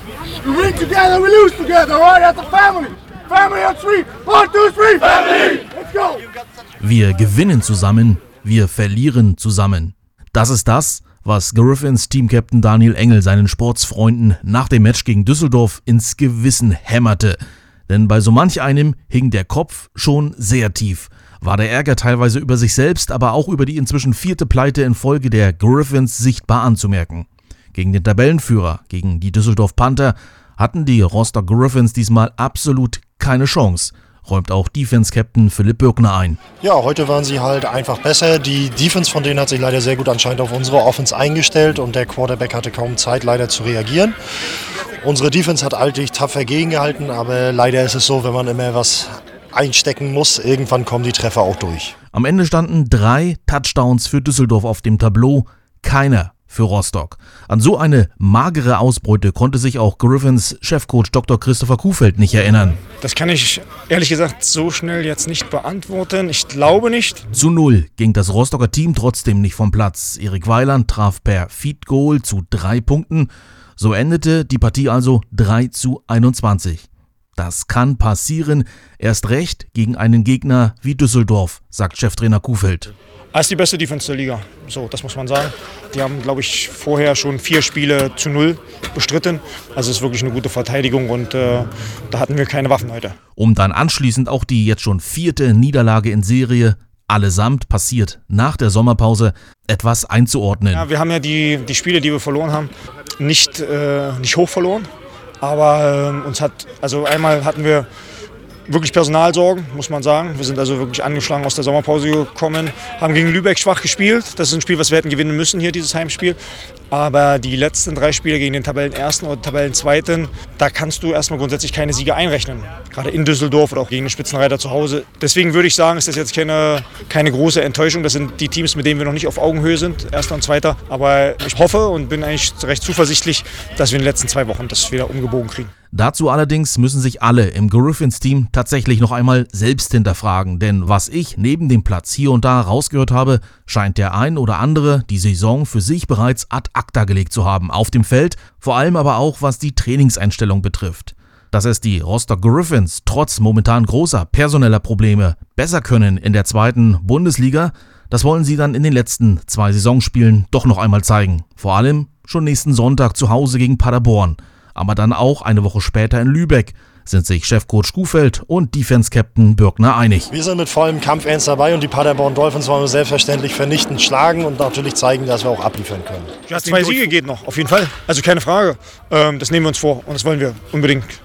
We win together, we lose together, all right? That's a family. Family on three. 1, 2, 3. Family. Let's go. Wir gewinnen zusammen, wir verlieren zusammen. Das ist das, was Griffins Teamcaptain Daniel Engel seinen Sportsfreunden nach dem Match gegen Düsseldorf ins Gewissen hämmerte. Denn bei so manch einem hing der Kopf schon sehr tief. War der Ärger teilweise über sich selbst, aber auch über die inzwischen 4. Pleite in Folge der Griffins sichtbar anzumerken. Gegen den Tabellenführer, gegen die Düsseldorf Panther, hatten die Rostock Griffins diesmal absolut keine Chance, räumt auch Defense-Captain Philipp Bürkner ein. Ja, heute waren sie halt einfach besser. Die Defense von denen hat sich leider sehr gut anscheinend auf unsere Offense eingestellt und der Quarterback hatte kaum Zeit leider zu reagieren. Unsere Defense hat eigentlich tapfer gegengehalten, aber leider ist es so, wenn man immer was einstecken muss, irgendwann kommen die Treffer auch durch. Am Ende standen 3 Touchdowns für Düsseldorf auf dem Tableau, keiner für Rostock. An so eine magere Ausbeute konnte sich auch Griffins Chefcoach Dr. Christopher Kuhfeld nicht erinnern. Das kann ich ehrlich gesagt so schnell jetzt nicht beantworten. Ich glaube nicht. Zu 0 ging das Rostocker Team trotzdem nicht vom Platz. Erik Weiland traf per Feed Goal zu 3 Punkten. So endete die Partie also 3:21. Das kann passieren, erst recht gegen einen Gegner wie Düsseldorf, sagt Cheftrainer Kuhfeld. Als die beste Defense der Liga, so, das muss man sagen. Die haben, glaube ich, vorher schon 4 Spiele zu 0 bestritten. Also es ist wirklich eine gute Verteidigung und da hatten wir keine Waffen heute. Um dann anschließend auch die jetzt schon 4. Niederlage in Serie, allesamt passiert nach der Sommerpause, etwas einzuordnen. Ja, wir haben ja die Spiele, die wir verloren haben, nicht hoch verloren. Aber einmal hatten wir wirklich Personalsorgen, muss man sagen. Wir sind also wirklich angeschlagen aus der Sommerpause gekommen, haben gegen Lübeck schwach gespielt. Das ist ein Spiel, was wir hätten gewinnen müssen hier, dieses Heimspiel. Aber die letzten 3 Spiele gegen den Tabellenersten oder Tabellenzweiten, da kannst du erstmal grundsätzlich keine Siege einrechnen. Gerade in Düsseldorf oder auch gegen den Spitzenreiter zu Hause. Deswegen würde ich sagen, ist das jetzt keine große Enttäuschung. Das sind die Teams, mit denen wir noch nicht auf Augenhöhe sind, Erster und Zweiter. Aber ich hoffe und bin eigentlich recht zuversichtlich, dass wir in den letzten 2 Wochen das wieder umgebogen kriegen. Dazu allerdings müssen sich alle im Griffins-Team tatsächlich noch einmal selbst hinterfragen, denn was ich neben dem Platz hier und da rausgehört habe, scheint der ein oder andere die Saison für sich bereits ad acta gelegt zu haben, auf dem Feld, vor allem aber auch was die Trainingseinstellung betrifft. Dass es die Rostock Griffins trotz momentan großer personeller Probleme besser können in der 2. Bundesliga, das wollen sie dann in den letzten 2 Saisonspielen doch noch einmal zeigen. Vor allem schon nächsten Sonntag zu Hause gegen Paderborn. Aber dann auch eine Woche später in Lübeck sind sich Chefcoach Kuhfeld und Defense-Captain Bürkner einig. Wir sind mit vollem Kampfernst dabei und die Paderborn Dolphins wollen wir selbstverständlich vernichtend schlagen und natürlich zeigen, dass wir auch abliefern können. Ja, 2 Siege geht noch, auf jeden Fall. Also keine Frage. Das nehmen wir uns vor und das wollen wir unbedingt